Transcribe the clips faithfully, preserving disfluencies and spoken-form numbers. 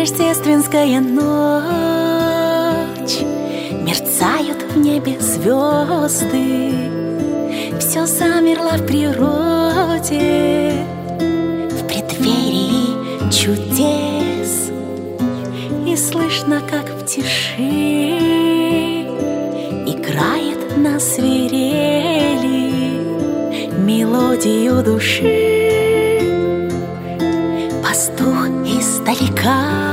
Рождественская ночь, мерцают в небе звезды, все замерло в природе, в преддверии чудес. И слышно, как в тиши играет на свирели мелодию души пастух издалека.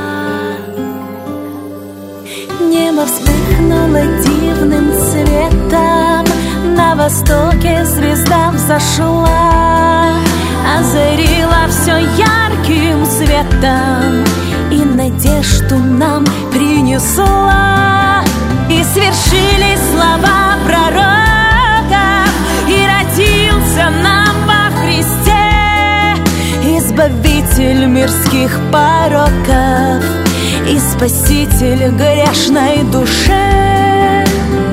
Небо вспыхнуло дивным цветом, на востоке звезда взошла, озарила все ярким светом и надежду нам принесла. И свершились слова пророков, и родился нам во Христе избавитель мирских пороков и спаситель грешной душе.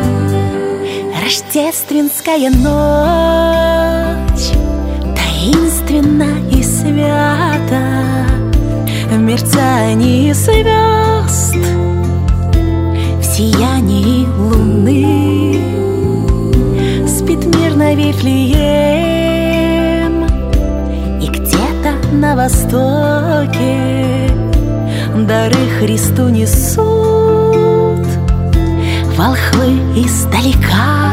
Рождественская ночь таинственна и свята, в мерцании звезд, в сиянии луны спит мирно Вифлеем, и где-то на востоке дары Христу несут волхвы издалека.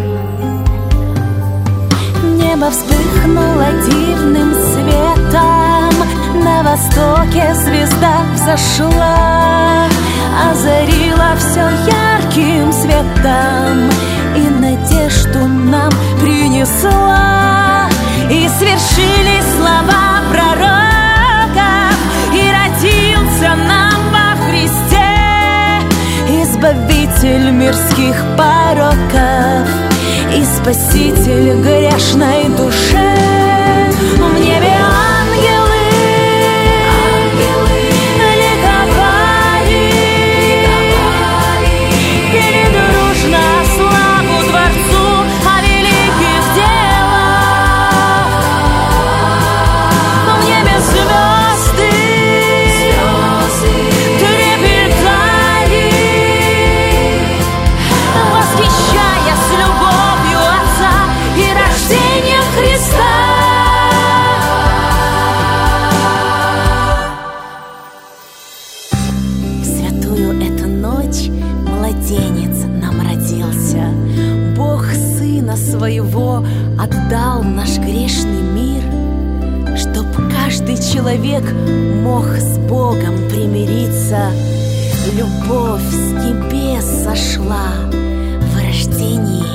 Небо вспыхнуло дивным светом, на востоке звезда взошла, озарила все ярким светом и надежду нам принесла. И свершились слова пророков, и родился нам во Христе избавитель мирских пороков и спаситель грешной душе. В небе ангелы, ангелы ликовали, пели дружно славу Творцу о великих делах. В небе звезды, звезды трепетали, восхищаясь любовью Отца и рождением Христа. В святую эту ночь младенец нам родился, Бог Сына Своего отдал в наш грешный мир, чтоб каждый человек мог с Богом примириться. Любовь с небес сошла в рождении